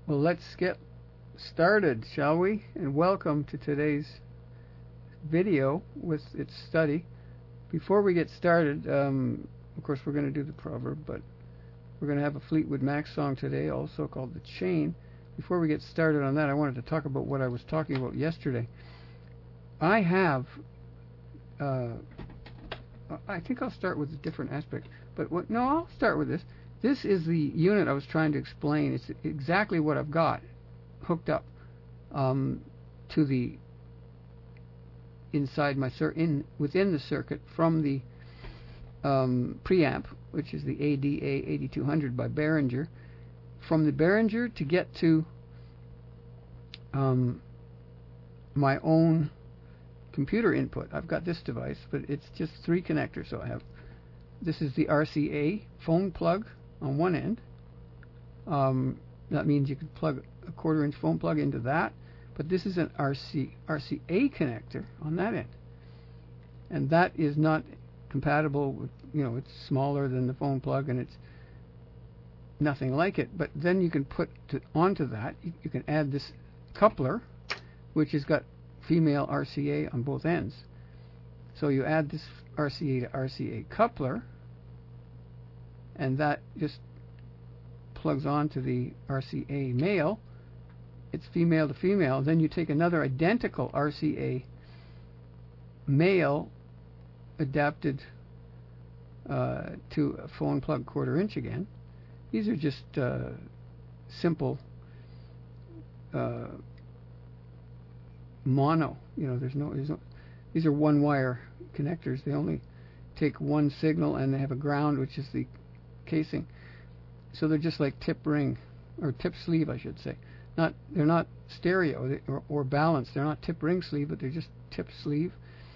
Well, let's get started, shall we? And welcome to today's video with its study. Before we get started, of course, we're going to do the proverb, but we're going to have a Fleetwood Mac song today, also called The Chain. Before we get started on that, I wanted to talk about what I was talking about yesterday. I have, I think I'll start with a different aspect, but no, I'll start with this. This is the unit I was trying to explain. It's exactly what I've got hooked up to the inside my within the circuit from the preamp, which is the ADA 8200 by Behringer. From the Behringer to get to my own computer input, I've got this device, but it's just 3 connectors. So I have, this is the RCA phone plug on one end. That means you could plug a 1/4 inch phone plug into that, but this is an RCA connector on that end, and that is not compatible with, it's smaller than the phone plug and it's nothing like it. But then you can put onto that, you can add this coupler, which has got female RCA on both ends. So you add this RCA to RCA coupler, and that just plugs onto the RCA male. It's female to female. Then you take another identical RCA male adapted to a phone plug 1/4 inch again. These are just simple mono. There's no. These are one wire connectors. They only take one signal, and they have a ground, which is the casing. So they're just like tip ring, or tip sleeve, I should say. They're not stereo or balanced. They're not tip ring sleeve, but they're just tip sleeve.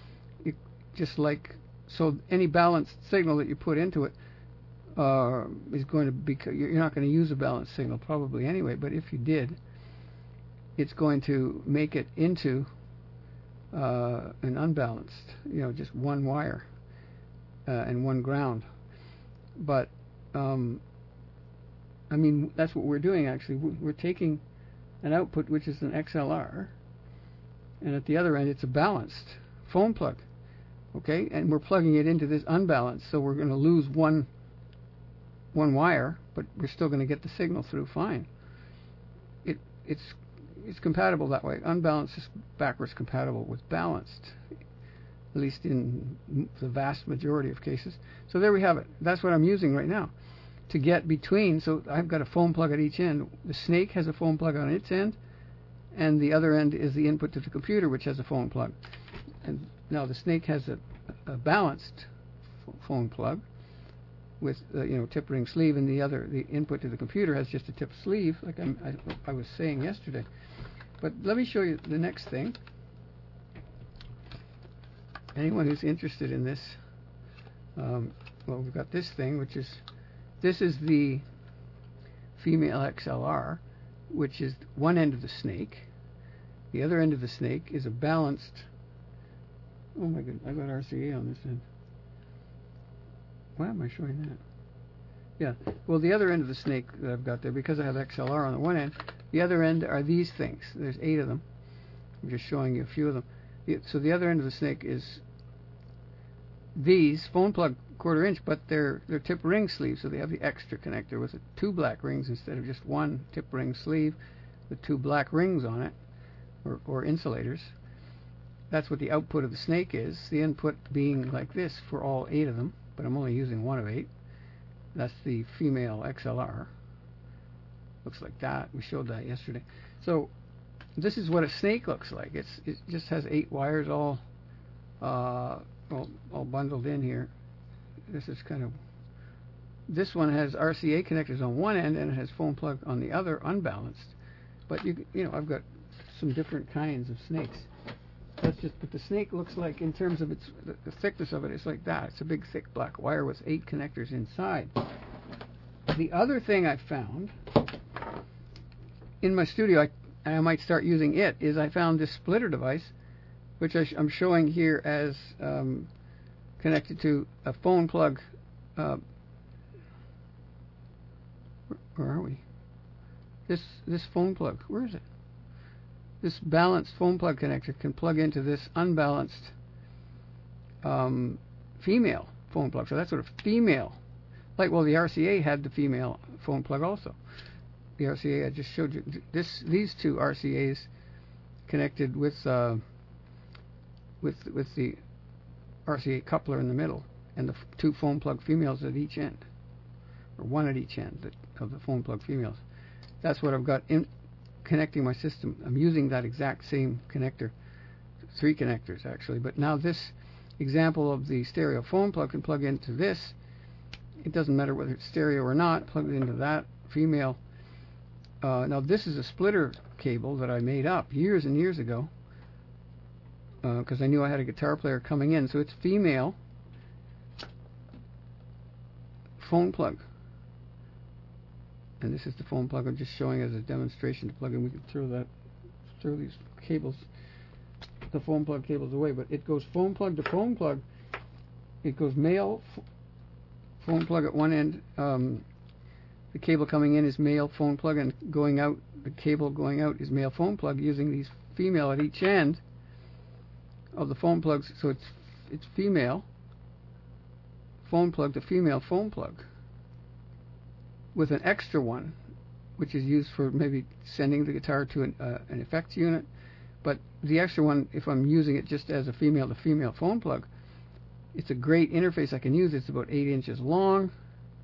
So any balanced signal that you put into it is going to be. You're not going to use a balanced signal probably anyway. But if you did, it's going to make it into an unbalanced. Just one wire and one ground. But that's what we're doing actually. We're taking an output which is an XLR, and at the other end it's a balanced phone plug. Okay, and we're plugging it into this unbalanced, so we're going to lose one wire, but we're still going to get the signal through fine. It's compatible that way. Unbalanced is backwards compatible with balanced, at least in the vast majority of cases. So there we have it. That's what I'm using right now to get between. So I've got a phone plug at each end. The Snake has a phone plug on its end, and the other end is the input to the computer, which has a phone plug. And now the Snake has a balanced phone plug with tip ring sleeve, and the input to the computer has just a tip sleeve, like I was saying yesterday. But let me show you the next thing. Anyone who's interested in this, well, we've got this thing, this is the female XLR, which is one end of the Snake. The other end of the Snake is a balanced. Oh my goodness, I got RCA on this end. Why am I showing that? Yeah, well, the other end of the Snake that I've got there, because I have XLR on the one end, the other end are these things. There's 8 of them. I'm just showing you a few of them. So the other end of the Snake is these phone plug 1/4 inch, but they're tip ring sleeves, so they have the extra connector with 2 black rings instead of just one tip ring sleeve with 2 black rings on it, or insulators. That's what the output of the Snake is. The input being like this for all 8 of them, but I'm only using one of 8. That's the female XLR. Looks like that. We showed that yesterday. So this is what a Snake looks like. It just has 8 wires all bundled in here. This one has RCA connectors on one end, and it has phone plug on the other, unbalanced. But I've got some different kinds of Snakes. That's just what the Snake looks like in terms of the thickness of it. It's like that. It's a big thick black wire with 8 connectors inside. The other thing I found in my studio, I might start using it, is I found this splitter device, which I'm showing here as connected to a phone plug. Where are we? this phone plug. Where is it? This balanced phone plug connector can plug into this unbalanced female phone plug. So that's sort of female. Like, well, the RCA had the female phone plug also. The RCA I just showed you. These two RCAs connected with the RCA coupler in the middle, and the two phone plug females at each end, or one at each end of the phone plug females. That's what I've got in connecting my system. I'm using that exact same connector, 3 connectors actually, but now this example of the stereo phone plug can plug into this. It doesn't matter whether it's stereo or not, plug it into that female. Now this is a splitter cable that I made up years and years ago because I knew I had a guitar player coming in. So it's female phone plug. And this is the phone plug I'm just showing as a demonstration to plug in. We can throw these cables, the phone plug cables away, but it goes phone plug to phone plug. It goes male phone plug at one end. The cable coming in is male phone plug, and going out, the cable going out is male phone plug, using these female at each end of the phone plugs. So it's female phone plug to female phone plug, with an extra one, which is used for maybe sending the guitar to an effects unit. But the extra one, if I'm using it just as a female to female phone plug, it's a great interface I can use. It's about 8 inches long.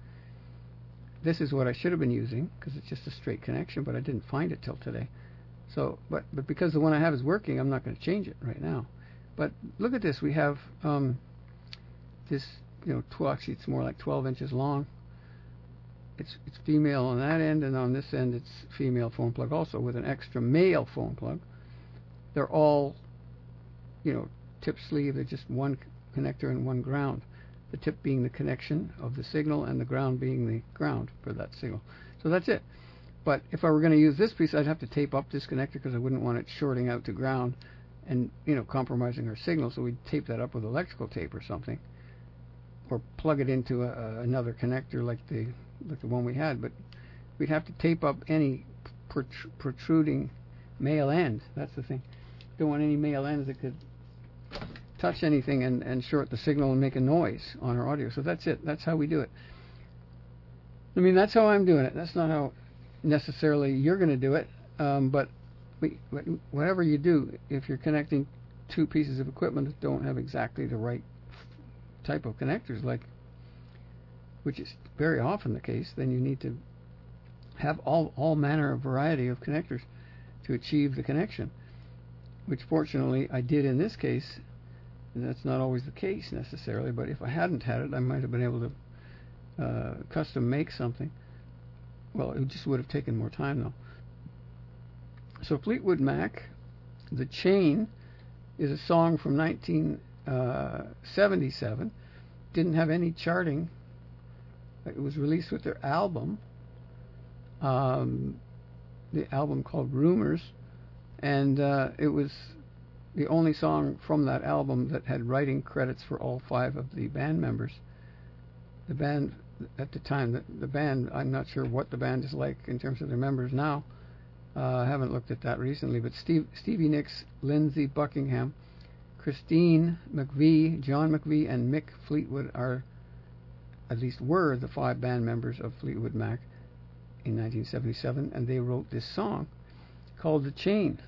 This is what I should have been using because it's just a straight connection, but I didn't find it till today. So, but because the one I have is working, I'm not going to change it right now. But look at this. We have this, actually it's more like 12 inches long. It's female on that end, and on this end it's female phone plug also, with an extra male phone plug. They're all, tip sleeve. They're just one connector and one ground. The tip being the connection of the signal, and the ground being the ground for that signal. So that's it. But if I were going to use this piece, I'd have to tape up this connector because I wouldn't want it shorting out to ground and compromising our signal. So we'd tape that up with electrical tape or something, or plug it into another connector like the one we had. But we'd have to tape up any protruding male end. That's the thing. Don't want any male ends that could touch anything and short the signal and make a noise on our audio. So that's it. That's how we do it. I mean, that's how I'm doing it. That's not how necessarily you're going to do it. But whatever you do, if you're connecting two pieces of equipment that don't have exactly the right type of connectors, which is very often the case, then you need to have all manner of variety of connectors to achieve the connection, which fortunately I did in this case. And that's not always the case necessarily, but if I hadn't had it, I might have been able to custom make something. Well, it just would have taken more time though. So Fleetwood Mac, The Chain, is a song from 1977. Didn't have any charting. It was released with their album, the album called Rumors, and it was the only song from that album that had writing credits for all 5 of the band members. The band at the time, the band, I'm not sure what the band is like in terms of their members now. I haven't looked at that recently, but Stevie Nicks, Lindsey Buckingham, Christine McVie, John McVie, and Mick Fleetwood were the 5 band members of Fleetwood Mac in 1977, and they wrote this song called The Chain.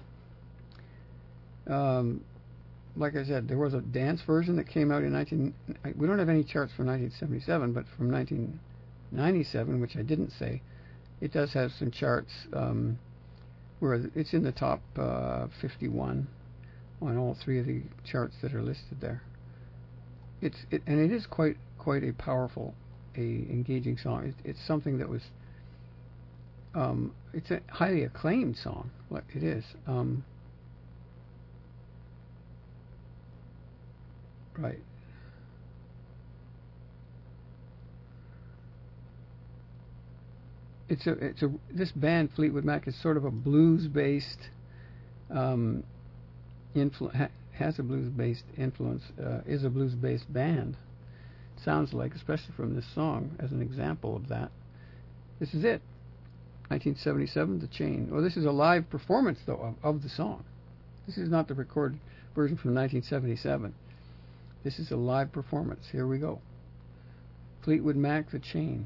Like I said, there was a dance version that came out in we don't have any charts from 1977, but from 1997, which I didn't say, it does have some charts where it's in the top 51 on all 3 of the charts that are listed there. And it is quite a powerful, engaging song. It's something that was it's a highly acclaimed song. What it is. Right. This band Fleetwood Mac is sort of a blues-based has a blues-based influence. Is a blues-based band. Sounds like, especially from this song, as an example of that. This is it. 1977, The Chain. Well, this is a live performance, though, of the song. This is not the recorded version from 1977. This is a live performance. Here we go. Fleetwood Mac, The Chain.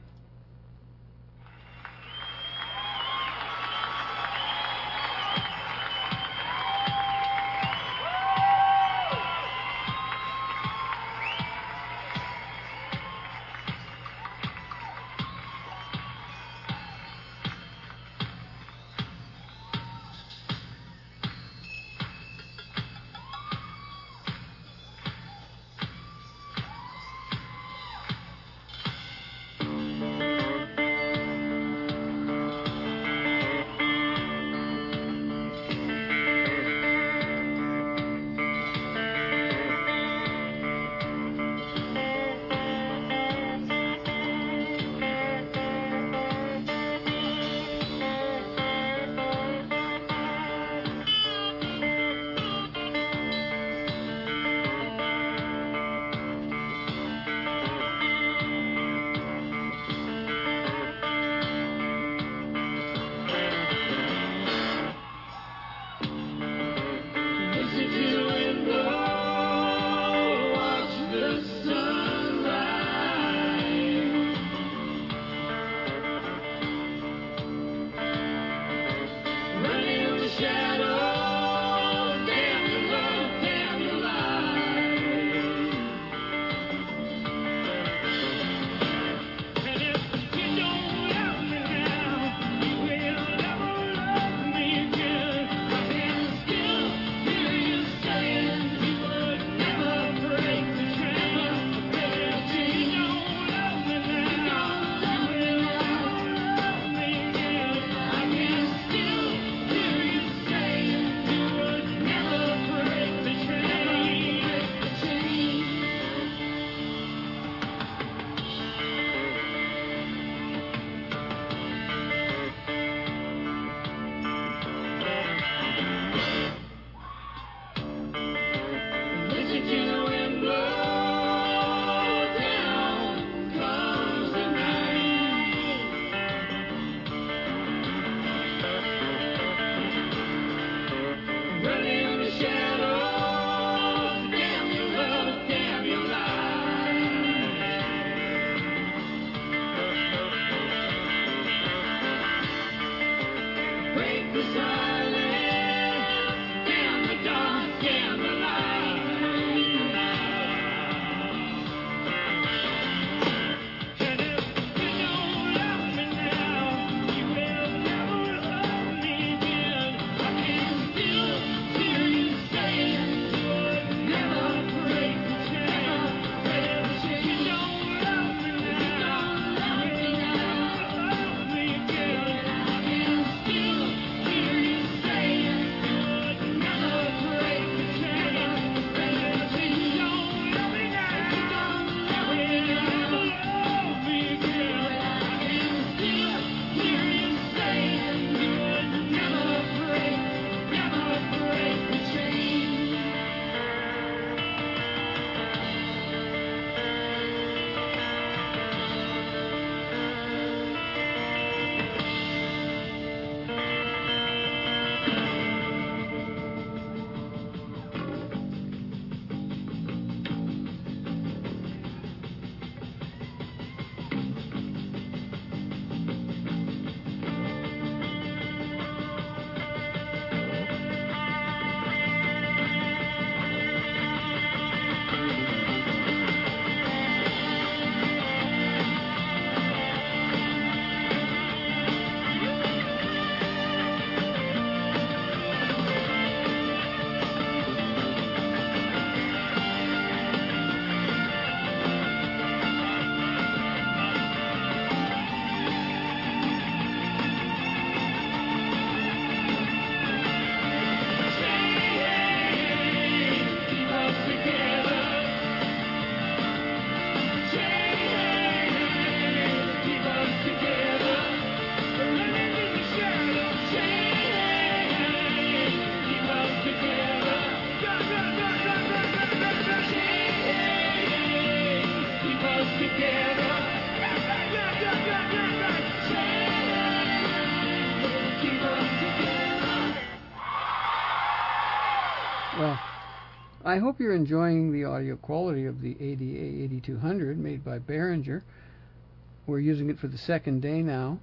Well, I hope you're enjoying the audio quality of the ADA 8200 made by Behringer. We're using it for the second day now.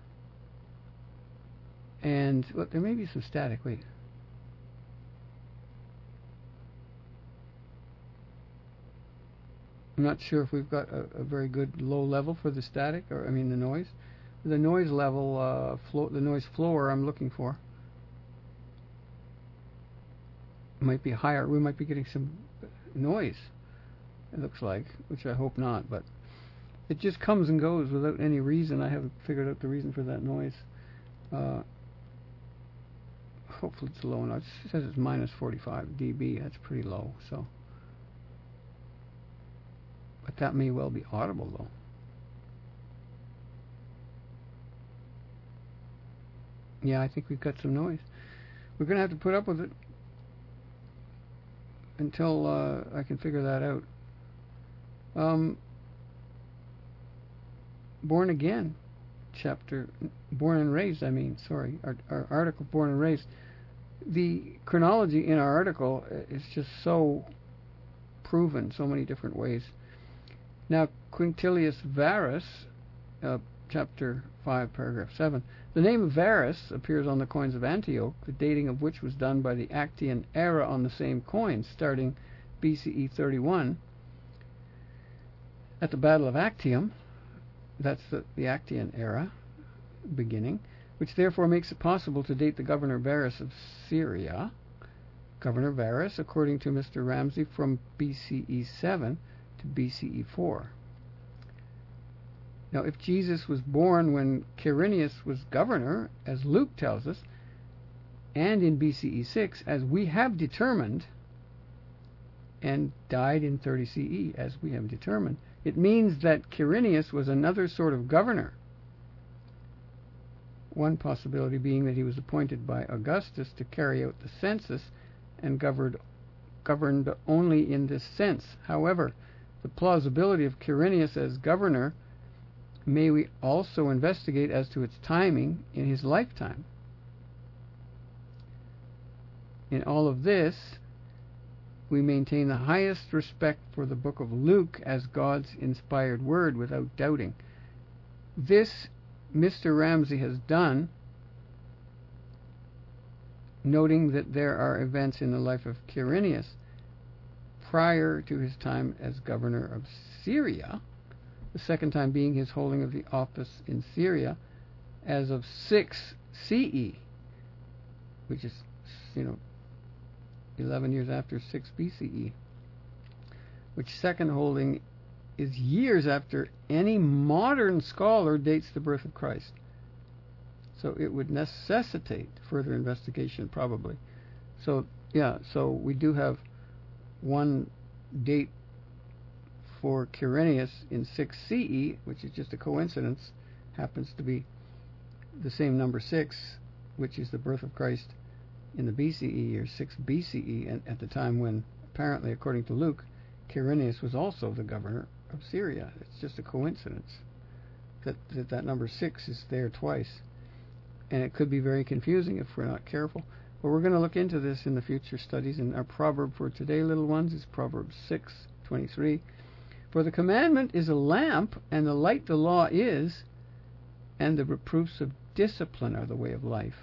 And well, there may be some static. Wait. I'm not sure if we've got a very good low level for the static, or I mean the noise. The noise level, the noise floor I'm looking for might be higher. We might be getting some noise, it looks like, which I hope not, but it just comes and goes without any reason. I haven't figured out the reason for that noise. Hopefully it's low enough. It says it's minus 45 dB. That's pretty low, so. But that may well be audible, though. Yeah, I think we've got some noise. We're going to have to put up with it until I can figure that out. Born Again, chapter, Born and Raised, our article, Born and Raised. The chronology in our article is just so proven so many different ways. Now, Quintilius Varus, chapter 5, paragraph 7. The name of Varus appears on the coins of Antioch, the dating of which was done by the Actian era on the same coins, starting BCE 31. At the Battle of Actium, that's the Actian era beginning, which therefore makes it possible to date the governor Varus of Syria. Governor Varus, according to Mr. Ramsey, from BCE 7 to BCE 4. Now, if Jesus was born when Quirinius was governor, as Luke tells us, and in BCE 6, as we have determined, and died in 30 CE, as we have determined, it means that Quirinius was another sort of governor. One possibility being that he was appointed by Augustus to carry out the census and governed only in this sense. However, the plausibility of Quirinius as governor may we also investigate as to its timing in his lifetime. In all of this, we maintain the highest respect for the book of Luke as God's inspired word without doubting. This Mr. Ramsey has done, noting that there are events in the life of Quirinius prior to his time as governor of Syria, the second time being his holding of the office in Syria as of 6 CE, which is, 11 years after 6 BCE, which second holding is years after any modern scholar dates the birth of Christ. So it would necessitate further investigation, probably. So we do have one date for Quirinius in 6 CE, which is just a coincidence, happens to be the same number 6, which is the birth of Christ in the BCE year, 6 BCE, and at the time when, apparently, according to Luke, Quirinius was also the governor of Syria. It's just a coincidence that number 6 is there twice. And it could be very confusing if we're not careful. But we're going to look into this in the future studies. And our proverb for today, little ones, is Proverbs 6:23. For the commandment is a lamp, and the light the law is, and the reproofs of discipline are the way of life.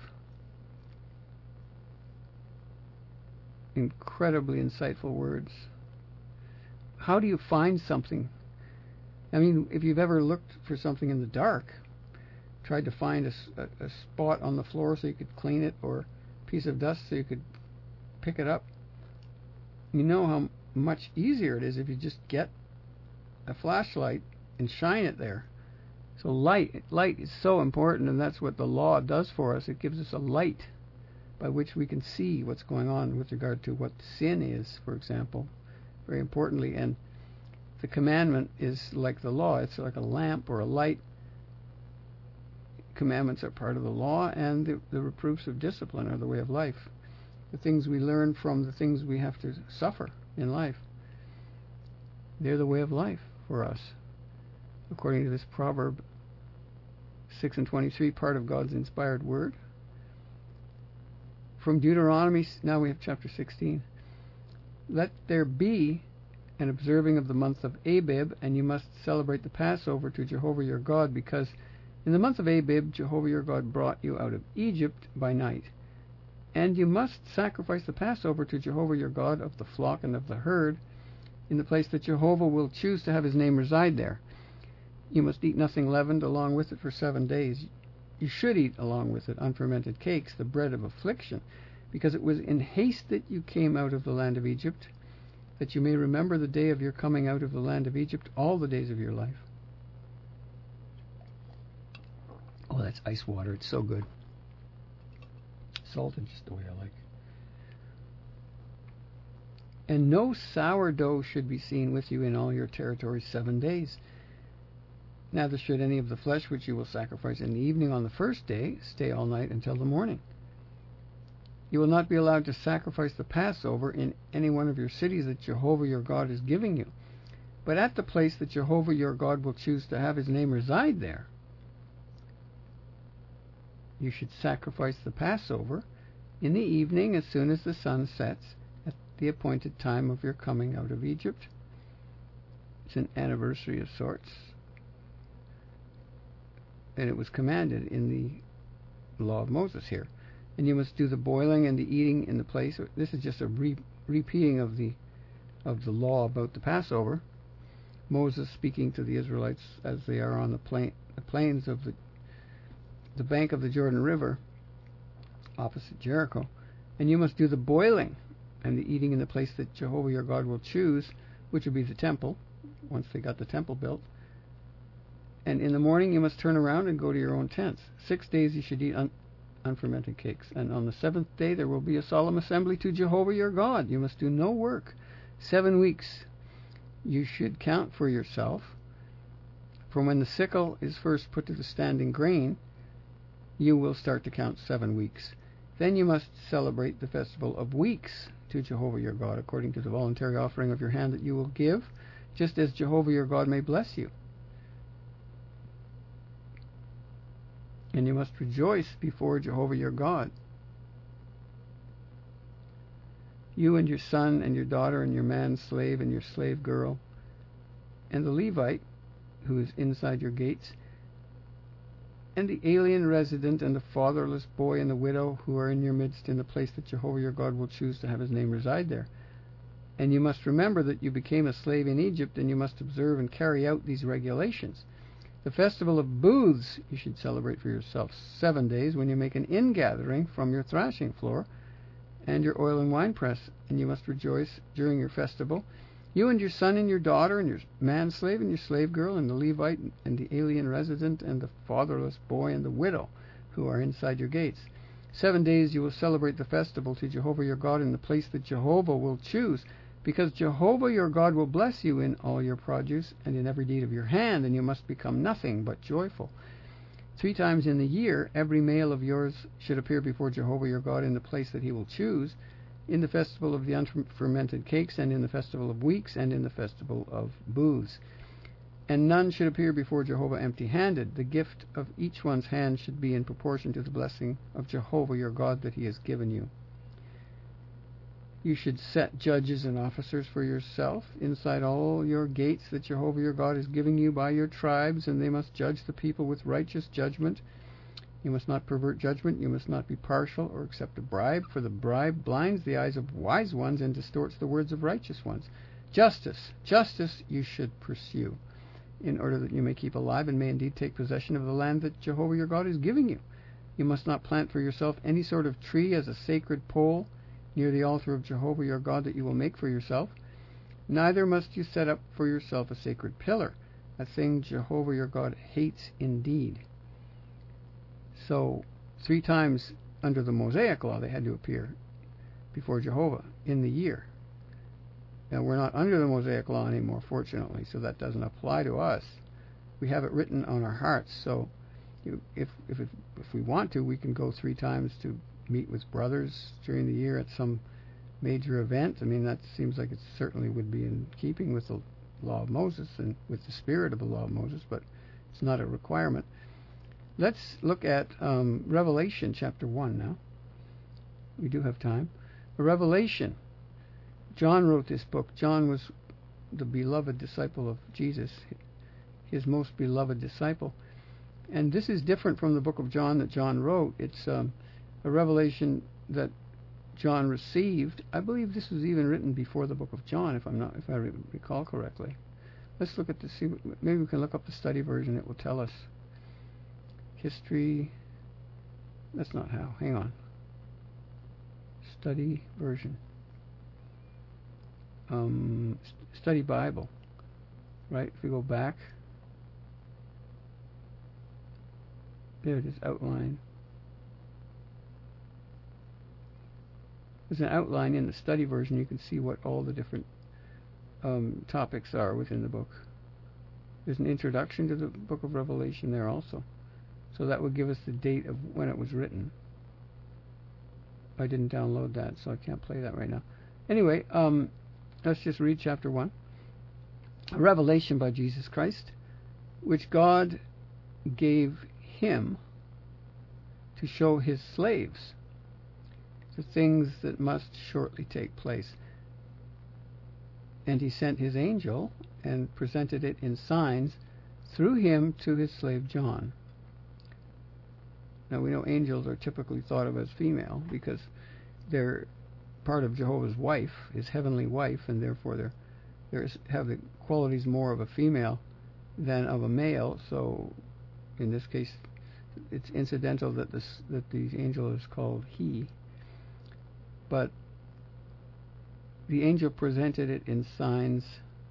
Incredibly insightful words. How do you find something? I mean, if you've ever looked for something in the dark, tried to find a spot on the floor so you could clean it, or a piece of dust so you could pick it up, you know how much easier it is if you just get a flashlight and shine it there. So light is so important, and that's what the law does for us. It gives us a light by which we can see what's going on with regard to what sin is, for example, very importantly. And the commandment is like the law. It's like a lamp or a light. Commandments are part of the law, and the reproofs of discipline are the way of life. The things we learn from the things we have to suffer in life, they're the way of life for us, according to this Proverb 6:23, part of God's inspired word. From Deuteronomy, now we have chapter 16. Let there be an observing of the month of Abib, and you must celebrate the Passover to Jehovah your God, because in the month of Abib Jehovah your God brought you out of Egypt by night. And you must sacrifice the Passover to Jehovah your God of the flock and of the herd, in the place that Jehovah will choose to have his name reside there. You must eat nothing leavened along with it for 7 days. You should eat along with it unfermented cakes, the bread of affliction, because it was in haste that you came out of the land of Egypt, that you may remember the day of your coming out of the land of Egypt all the days of your life. Oh, that's ice water. It's so good. Salted just the way I like it. And no sourdough should be seen with you in all your territories 7 days. Neither should any of the flesh which you will sacrifice in the evening on the first day stay all night until the morning. You will not be allowed to sacrifice the Passover in any one of your cities that Jehovah your God is giving you, but at the place that Jehovah your God will choose to have his name reside there. You should sacrifice the Passover in the evening as soon as the sun sets at the appointed time of your coming out of Egypt. It's an anniversary of sorts, and it was commanded in the law of Moses here. And you must do the boiling and the eating in the place. This is just a repeating of the law about the Passover. Moses speaking to the Israelites as they are on the plains of the bank of the Jordan River, opposite Jericho. And you must do the boiling and the eating in the place that Jehovah your God will choose, which will be the temple, once they got the temple built. And in the morning you must turn around and go to your own tents. 6 days you should eat unfermented cakes, and on the 7th day there will be a solemn assembly to Jehovah your God. You must do no work. 7 weeks you should count for yourself. From when the sickle is first put to the standing grain, you will start to count 7 weeks. Then you must celebrate the festival of weeks to Jehovah your God, according to the voluntary offering of your hand that you will give, just as Jehovah your God may bless you. And you must rejoice before Jehovah your God. You and your son and your daughter and your man slave and your slave girl, and the Levite who is inside your gates, and the alien resident and the fatherless boy and the widow who are in your midst, in the place that Jehovah your God will choose to have his name reside there. And you must remember that you became a slave in Egypt, and you must observe and carry out these regulations. The festival of booths you should celebrate for yourself 7 days, when you make an ingathering from your thrashing floor and your oil and wine press, and you must rejoice during your festival, you and your son and your daughter and your man slave and your slave girl and the Levite and the alien resident and the fatherless boy and the widow who are inside your gates. 7 days you will celebrate the festival to Jehovah your God in the place that Jehovah will choose, because Jehovah your God will bless you in all your produce and in every deed of your hand, and you must become nothing but joyful. 3 times in the year every male of yours should appear before Jehovah your God in the place that he will choose, in the festival of the unfermented cakes, and in the festival of weeks, and in the festival of booths. And none should appear before Jehovah empty-handed. The gift of each one's hand should be in proportion to the blessing of Jehovah your God that he has given you. You should set judges and officers for yourself inside all your gates that Jehovah your God is giving you by your tribes, and they must judge the people with righteous judgment. You must not pervert judgment. You must not be partial or accept a bribe, for the bribe blinds the eyes of wise ones and distorts the words of righteous ones. Justice you should pursue, in order that you may keep alive and may indeed take possession of the land that Jehovah your God is giving you. You must not plant for yourself any sort of tree as a sacred pole near the altar of Jehovah your God that you will make for yourself. Neither must you set up for yourself a sacred pillar, a thing Jehovah your God hates indeed. So 3 times under the Mosaic law they had to appear before Jehovah in the year. Now we're not under the Mosaic law anymore, fortunately, so that doesn't apply to us. We have it written on our hearts, so if we want to, we can go 3 times to meet with brothers during the year at some major event. I mean, that seems like it certainly would be in keeping with the law of Moses and with the spirit of the law of Moses, but it's not a requirement. Let's look at Revelation chapter 1 now. We do have time. Revelation John wrote this book. John was the beloved disciple of Jesus, his most beloved disciple. And this is different from the book of John that John wrote. It's a revelation that John received. I believe this was even written before the book of John, if I recall correctly. Let's look at this. Maybe we can look up the study version. It will tell us history. That's not how. Hang on. Study version. Study Bible. Right? If we go back. There it is. Outline. There's an outline in the study version. You can see what all the different topics are within the book. There's an introduction to the book of Revelation there also. So that would give us the date of when it was written. I didn't download that, so I can't play that right now. Anyway, let's just read chapter 1. A revelation by Jesus Christ, which God gave him to show his slaves the things that must shortly take place. And he sent his angel and presented it in signs through him to his slave John. Now we know angels are typically thought of as female because they're part of Jehovah's wife, his heavenly wife, and therefore they have the qualities more of a female than of a male. So in this case, it's incidental that the angel is called he. But the angel presented it in signs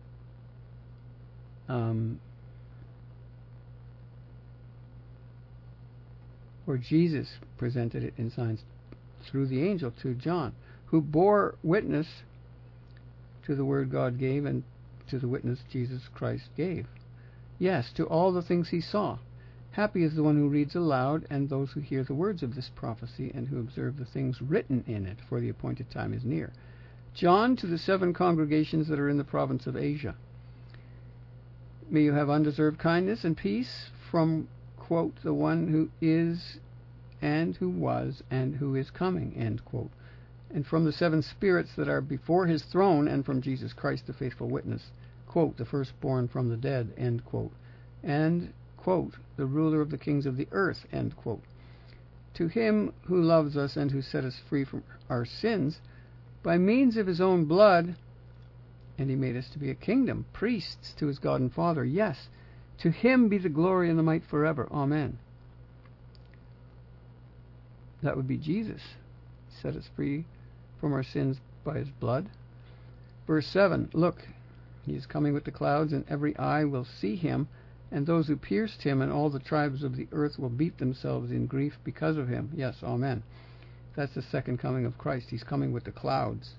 or Jesus presented it in signs through the angel to John, who bore witness to the word God gave and to the witness Jesus Christ gave. Yes, to all the things he saw. Happy is the one who reads aloud, and those who hear the words of this prophecy, and who observe the things written in it, for the appointed time is near. John, to the 7 congregations that are in the province of Asia. May you have undeserved kindness and peace from, quote, the one who is, and who was, and who is coming, end quote. And from the 7 spirits that are before his throne, and from Jesus Christ, the faithful witness, quote, the firstborn from the dead, end quote. And, quote, the ruler of the kings of the earth, end quote. To him who loves us and who set us free from our sins by means of his own blood, and he made us to be a kingdom, priests to his God and Father. Yes, to him be the glory and the might forever. Amen. That would be Jesus. He set us free from our sins by his blood. Verse 7, look, he is coming with the clouds, and every eye will see him, and those who pierced him, and all the tribes of the earth will beat themselves in grief because of him. Yes, amen. That's the second coming of Christ. He's coming with the clouds.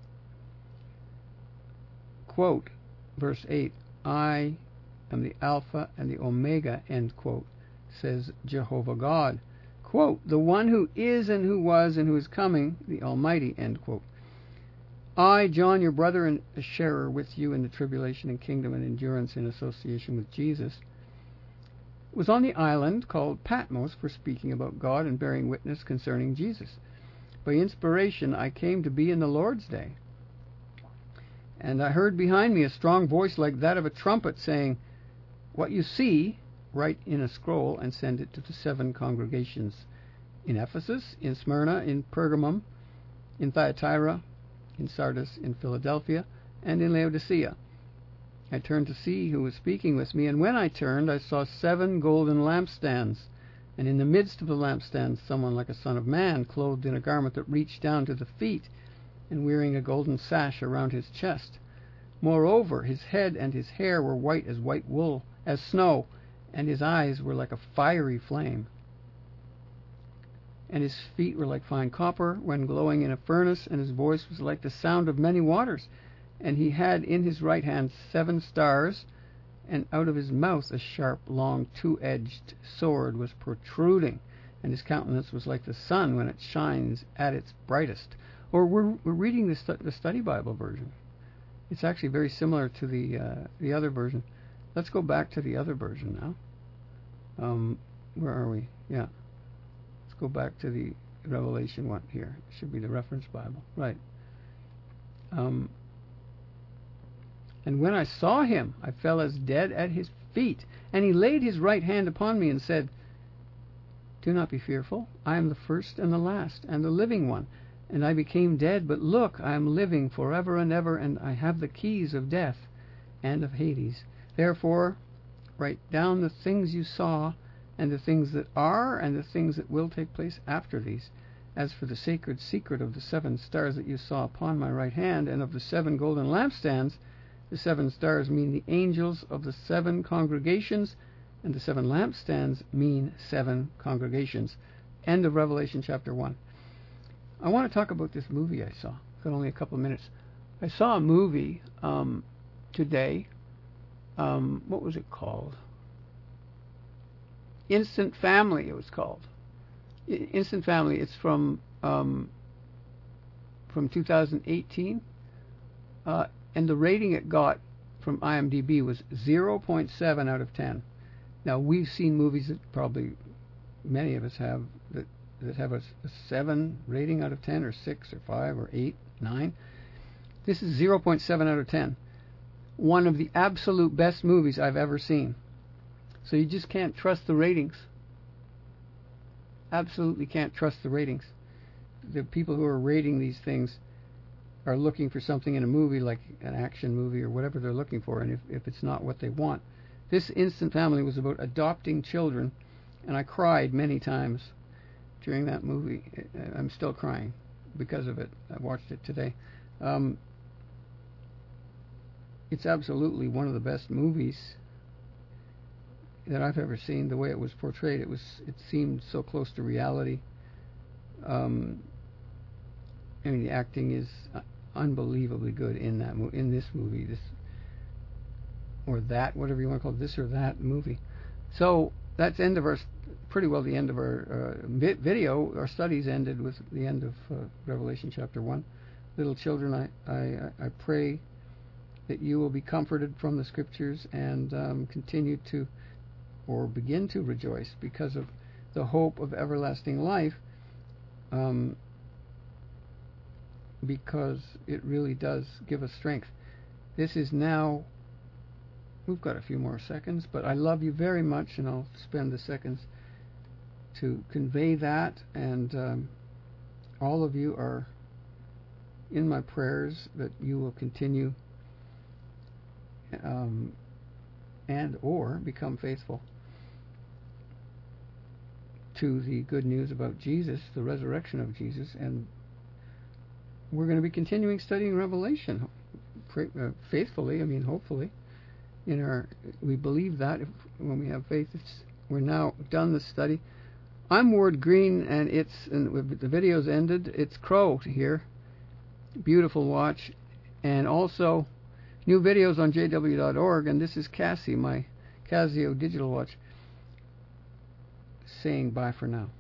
Quote, verse 8, I am the Alpha and the Omega, end quote, says Jehovah God. Quote, the one who is and who was and who is coming, the Almighty, end quote. I, John, your brother and a sharer with you in the tribulation and kingdom and endurance in association with Jesus, was on the island called Patmos for speaking about God and bearing witness concerning Jesus. By inspiration I came to be in the Lord's day. And I heard behind me a strong voice like that of a trumpet saying, what you see, write in a scroll and send it to the 7 congregations in Ephesus, in Smyrna, in Pergamum, in Thyatira, in Sardis, in Philadelphia, and in Laodicea. I turned to see who was speaking with me, and when I turned I saw 7 golden lampstands, and in the midst of the lampstands someone like a son of man, clothed in a garment that reached down to the feet, and wearing a golden sash around his chest. Moreover, his head and his hair were white as white wool, as snow, and his eyes were like a fiery flame. And his feet were like fine copper when glowing in a furnace, and his voice was like the sound of many waters. And he had in his right hand 7 stars, and out of his mouth a sharp, long, 2-edged sword was protruding, and his countenance was like the sun when it shines at its brightest. Or we're reading the Study Bible version. It's actually very similar to the other version. Let's go back to the other version now. Where are we? Yeah. Let's go back to the Revelation one here. It should be the Reference Bible. Right. And when I saw him, I fell as dead at his feet. And he laid his right hand upon me and said, Do not be fearful. I am the first and the last and the living one. And I became dead, but look, I am living forever and ever, and I have the keys of death and of Hades. Therefore, write down the things you saw, and the things that are, and the things that will take place after these. As for the sacred secret of the 7 stars that you saw upon my right hand, and of the 7 golden lampstands, the 7 stars mean the angels of the 7 congregations, and the 7 lampstands mean 7 congregations. End of Revelation chapter 1. I want to talk about this movie I saw. I've got only a couple of minutes. I saw a movie today. What was it called? Instant Family, it was called. Instant Family. It's from 2018. And the rating it got from IMDb was 0.7 out of 10. Now, we've seen movies that probably many of us have that have a 7 rating out of 10, or 6, or 5, or 8, 9. This is 0.7 out of 10. One of the absolute best movies I've ever seen. So you just can't trust the ratings. Absolutely can't trust the ratings. The people who are rating these things are looking for something in a movie, like an action movie or whatever they're looking for, and if it's not what they want. This Instant Family was about adopting children, and I cried many times during that movie. I'm still crying because of it. I watched it today. It's absolutely one of the best movies that I've ever seen. The way it was portrayed, it seemed so close to reality. I mean, the acting is unbelievably good in this movie, or that, whatever you want to call it, this or that movie. So that's pretty well the end of our video. Our studies ended with the end of Revelation chapter 1. Little children, I pray that you will be comforted from the scriptures and continue to, or begin to rejoice because of the hope of everlasting life, because it really does give us strength. This is now, we've got a few more seconds, but I love you very much, and I'll spend the seconds to convey that, and all of you are in my prayers that you will continue and or become faithful to the good news about Jesus, the resurrection of Jesus. And we're going to be continuing studying Revelation faithfully. I mean, hopefully, we believe that when we have faith. We're now done the study. I'm Ward Green, and the video's ended. It's Crow here. Beautiful watch, and also new videos on jw.org. And this is Cassie, my Casio digital watch, saying bye for now.